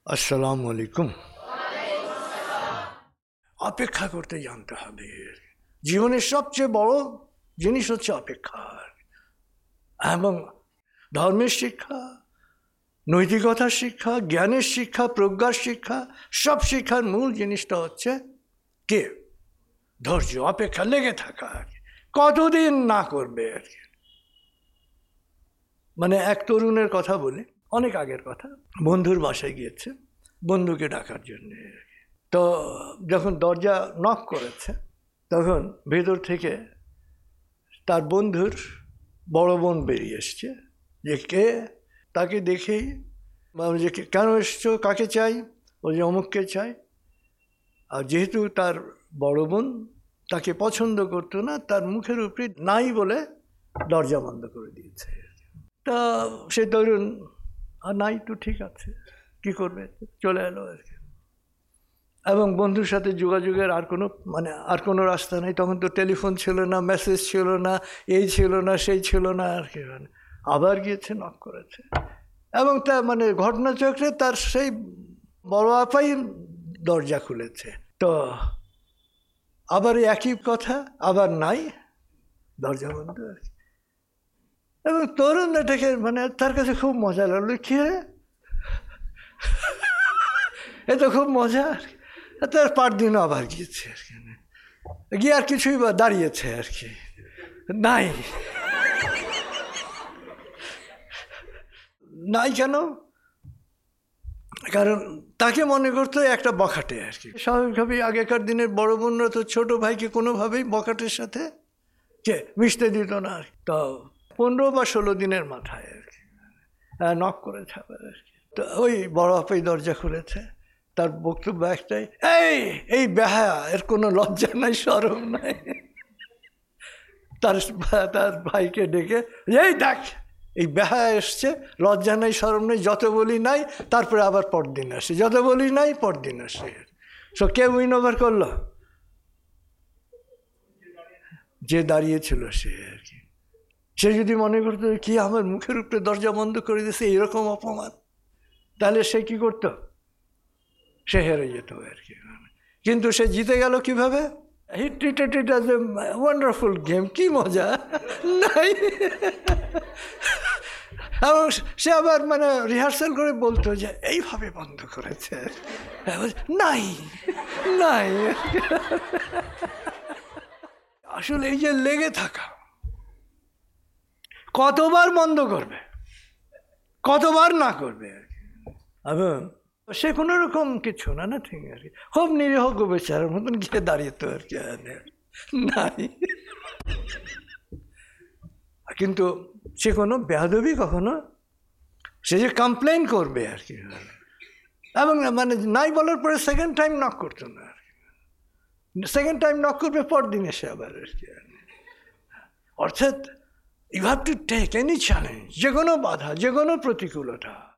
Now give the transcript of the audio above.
আসসালামু আলাইকুম। অপেক্ষা করতে জানতে হবে। জীবনের সবচেয়ে বড় জিনিস হচ্ছে অপেক্ষা, এবং ধর্মের শিক্ষা, নৈতিকতার শিক্ষা, জ্ঞানের শিক্ষা, প্রজ্ঞার শিক্ষা, সব শিক্ষার মূল জিনিসটা হচ্ছে কে? ধৈর্য, অপেক্ষা, লেগে থাকা। কতদিন না করবে আর কি। মানে এক তরুণের কথা বলি, অনেক আগের কথা। বন্ধুর বাসায় গিয়েছে বন্ধুকে ডাকার জন্য। তো যখন দরজা নক করেছে তখন ভেতর থেকে তার বন্ধুর বড় বোন বেরিয়ে এসছে। যে কে? তাকে দেখেই যে কেন এসছো, কাকে চাই? ও যে অমুককে চাই। আর যেহেতু তার বড় বোন তাকে পছন্দ করতো না, তার মুখের উপরে নাই বলে দরজা বন্ধ করে দিয়েছে। তা সে তরুণ নাই তো ঠিক আছে, কি করবে, চলে এলো আর কি। এবং বন্ধুর সাথে যোগাযোগের আর কোনো রাস্তা নেই। তখন তো টেলিফোন ছিল না, মেসেজ ছিল না, এই ছিল না, সেই ছিল না আর কি। আবার গিয়েছে, নক করেছে, এবং তা ঘটনাচক্রে তার সেই বড় আপাই দরজা খুলেছে। তো আবার একই কথা, আবার নাই, দরজা বন্ধ আর কি। এবং তরুণ এটাকে তার কাছে খুব মজা লাগলো। কি রে, এ তো খুব মজা আর কি। তার পার দিন আবার গিয়েছে আর কি, গিয়ে আর কিছুই বা দাঁড়িয়েছে আর কি, নাই। নাই কেন? কারণ তাকে মনে করতো একটা বখাটে আর কি। স্বাভাবিকভাবেই আগেকার দিনের বড় বোনরা তো ছোট ভাইকে কোনোভাবেই বখাটের সাথে মিশতে দিত না আর কি। তো 15 বা 16 দিনের মাথায় আর কি নক করেছে আবার আর কি। তো ওই বড় আপাই দরজা খুলেছে। তার বক্তব্য একটাই, এই বেহায়া, এর কোনো লজ্জা নাই, শরম নাই। তার ভাইকে ডেকে, এই দেখ, এই বেহায়া এসছে, লজ্জা নাই, শরম নেই, যত বলি নাই, তারপরে আবার পরদিন আসে, যত বলি নাই, পরদিন আসে। সো কে উইন ওভার করলো? যে দাঁড়িয়েছিল সে আর কি। সে যদি মনে করতো কি আমার মুখের উপরে দরজা বন্ধ করে দিয়েছে, এইরকম অপমান, তাহলে সে কি করতো? সে হেরে যেত আর কি। কিন্তু সে জিতে গেল কিভাবে? He treated it as a wonderful game. কি মজা নাই। এবং সে আবার রিহার্সাল করে বলতো যে এইভাবে বন্ধ করেছে, নাই নাই। আসলে এই যে লেগে থাকা, কতবার বন্ধ করবে, কতবার না করবে আর কি। এবং সে কোনো রকম কিছু না, ঠিক আর কি, খুব নিরীহ বেচারার মতন গিয়ে দাঁড়িয়েতো আর কি, নাই। কিন্তু সে কোনো বেয়াদবি কখনো, সে যে কমপ্লেন করবে আর কি, এবং নাই বলার পরে সেকেন্ড টাইম নক করতো না আর কি। সেকেন্ড টাইম নক করবে, পরদিন এসে আবার আর কি। অর্থাৎ you have to take any challenge, যে কোনো বাধা, যে কোনো প্রতিকূলতা,